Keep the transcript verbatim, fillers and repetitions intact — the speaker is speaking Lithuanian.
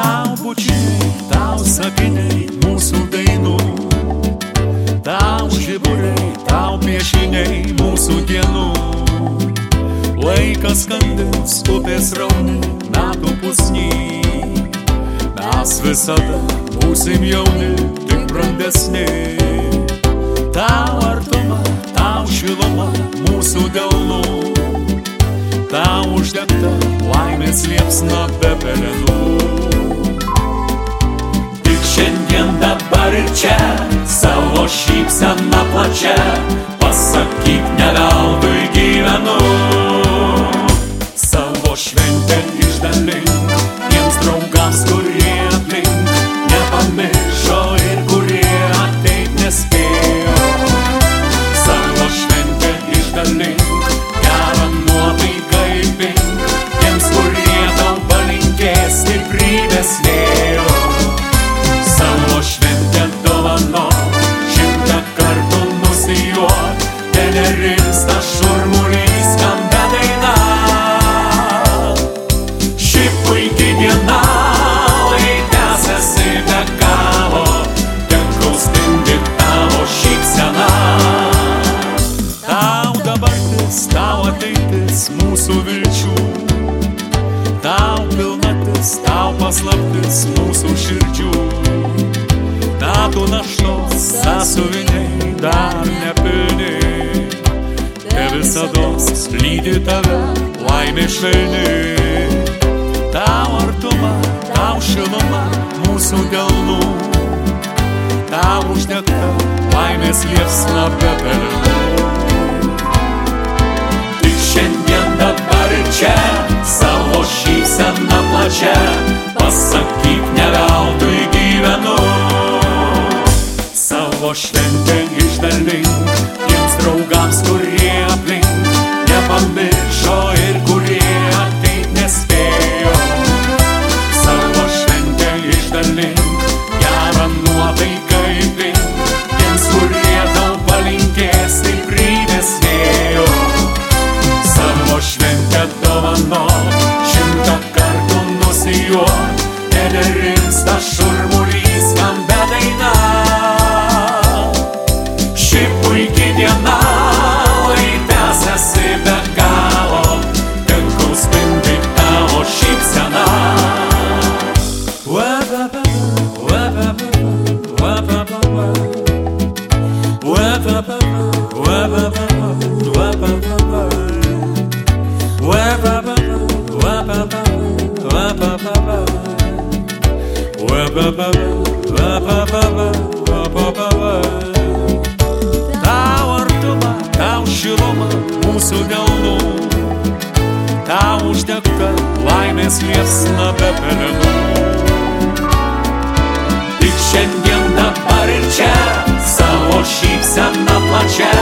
Tau bučiniai, tau sakiniai mūsų dainų, tau žiburiai, tau piešiniai mūsų dienų. Laikas skandins upės raunį, metų pusnį. Mes visada būsim jauni, tik brandesni. Tau artuma, tau šiluma mūsų delnų, tau uždegta laimės liepsna be pelenų. Tik šiandien, dabar ir čia, savo šypseną plačia, pasakyk, ne veltui gyvenu. Savo šventę išdalink tiems draugams, kurie aplink nepamiršo ir kurie ateit nespėjo. Savo šventę išdalink, gerą nuotaiką įpink tiems, kurie tau palinkės stiprybės vėjo. Savo šventę dovanok, šimtą kartų nusijuok, ten nerimsta šurmulys, skambia daina. Ši puiki diena, lai tęsiasi be galo, tegul spindi tavo šypsena. Tau dabartis, tau ateitis mūsų vilčių, tau pilnatis, tau paslaptis mūsų širdžių. Metų naštos sąsiuviniai dar nepilni, te visados lydi tave laimė švelni. Tau artuma, tau šiluma mūsų delnų, tau uždegta laimės liepsna be pelenų. Tik šiandien, dabar ir čia, savo šypseną plačia, pasakyk, ne veltui gyvenu. Savo šventę išdalink tiems draugams, kurie aplink nepamiršo ir kurie ateit nespėjo. Savo šventę išdalink, gerą nuotaiką įpink tiems, kurie tau palinkės stiprybės vėjo. Savo šventę dovanok, šimtą kartų nusijuok, ten nerimsta šurmulys, skambia daina. Ši puiki diena, lai tęsiasi be galo, tegul spindi tavo šypsena. Tau artuma, tau šiluma mūsų delnų, tau uždegta laimės liepsna be pelenų. Tik šiandien, dabar ir čia, savo šypseną plačia,